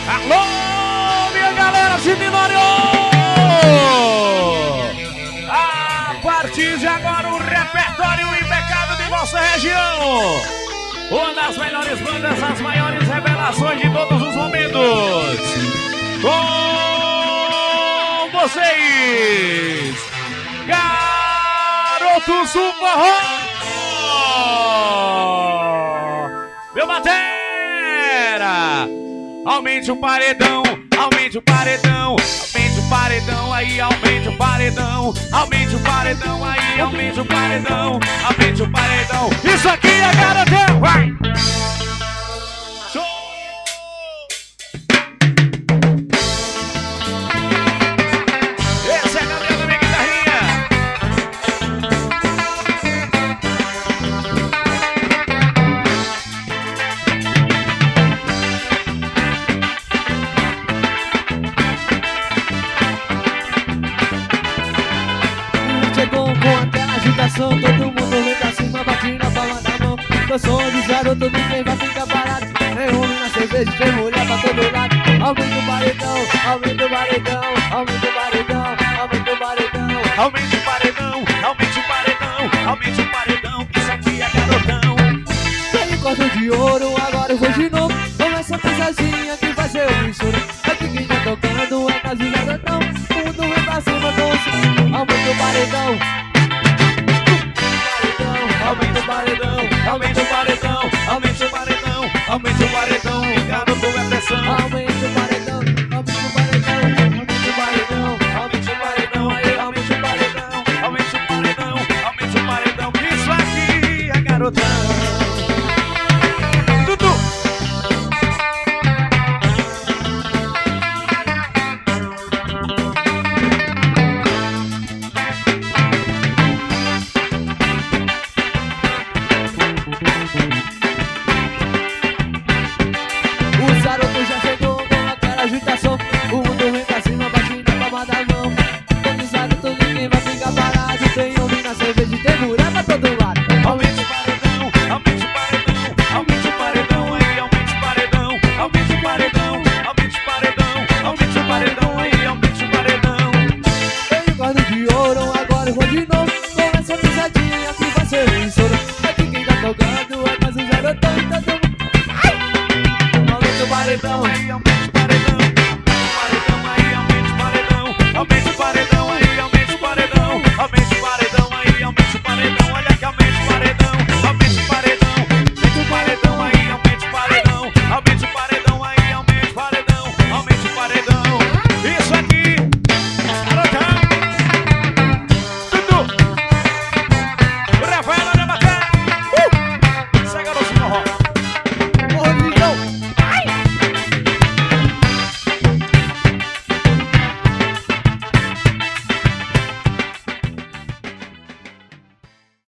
Alô, minha galera de Minório! A partir de agora, o repertório impecável de nossa região. Uma das melhores bandas, as maiores revelações de todos os momentos. Com vocês, Garotos do Forró! Meu batera! Aumente o paredão, aumente o paredão, aumente o paredão aí, aumente o paredão, aumente o paredão aí, aumente o paredão, aumente o paredão. Isso aqui é garotão, vai! Show! Esse é Gabriel da minha guitarrinha. Chegou com aquela agitação, todo mundo vem pra cima, bate na palma da mão. Eu sou de garoto, ninguém vai ficar parado. Tem homem na cerveja, tem mulher pra todo lado. Aumenta o paredão, aumenta o paredão, aumenta o paredão, aumenta o paredão. Aumente o paredão, aumente o paredão, aumente o paredão, que isso aqui é garotão. Tem cordão de ouro, agora eu vou de novo. Começa a pesadinha que vai ser o mistura. Aqui quem tá tocando é casa de garotão. O mundo vem pra cima com o aumenta o paredão. Aumente o paredão, aumente o paredão, aumente o paredão, aumente o paredão, que garoto é pressão. Aumenta o paredão, aumenta o paredão, aumenta o paredão, Aumente o paredão, aí, aumente o paredão, aumente o paredão, aumente o paredão, que isso aqui é garotão. Dudu! Os garotos já chegou com aquela agitação. O mundo vem pra cima, bate na palma da mão. Todos os garotos, ninguém vai ficar parado. Tem homem na cerveja e tem mulher pra todo lado. Aumente o paredão, aumente o paredão, aumente o paredão, aí, aumente o paredão, aumente o paredão, aumente o paredão, aumente o paredão, aí, aumente o paredão. Tenho cordão de ouro, agora eu vou de novo. Começa a pisadinha que vai ser emissora. Aqui quem tá tocando é mais um garotão. Todo mundo aumenta o paredão. Aí,